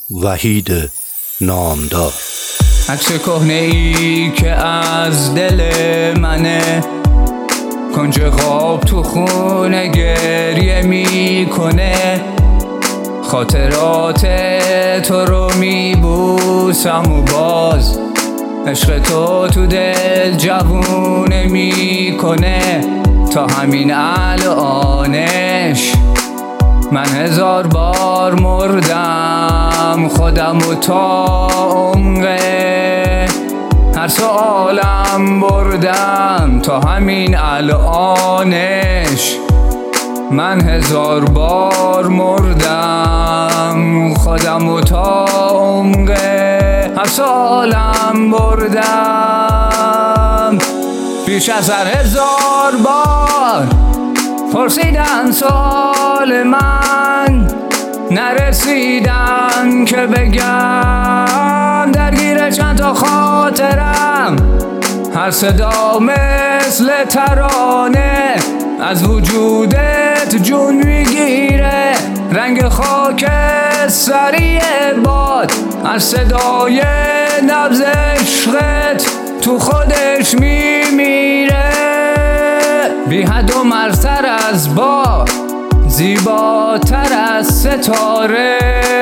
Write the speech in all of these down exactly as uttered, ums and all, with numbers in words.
وحید نامدار. عکس کهنه ای که از دل منه، کنج خواب تو خونه گریه میکنه. خاطرات تو رو میبوسم و باز عشق تو تو دل جوونه میکنه. تا همین الانش من هزار بار مردم خودم و تا عمقه هر سوالم بردم. تا همین الانش من هزار بار مردم خودم و تا عمقه هر سوالم بردم. بیش از هر هزار بار پرسیدن سوال من، نرسیدم که بگم. درگیر چند تا خاطرم، هر صدا مثل ترانه از وجودت جون میگیره. رنگ خاک سری باد از صدای نبض عشقت تو خودش میمیره. بی حد و مرزتر از باد، زیباتر از ستاره،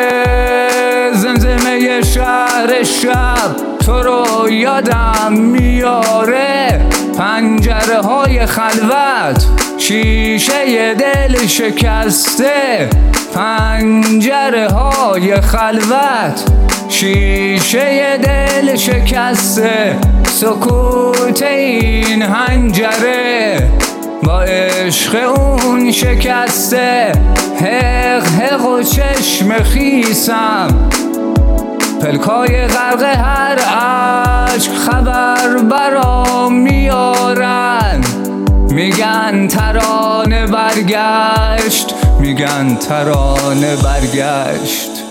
زمزمه شهر شب تو رو یادم میاره. پنجره های خلوت، شیشه دل شکسته. پنجره های خلوت، شیشه دل شکسته. سکوت این حنجره با عشق اون شکسته. حق حق و چشم خیسم، پلکای غرق هر عشق خبر برام میارن. میگن ترانه برگشت، میگن ترانه برگشت.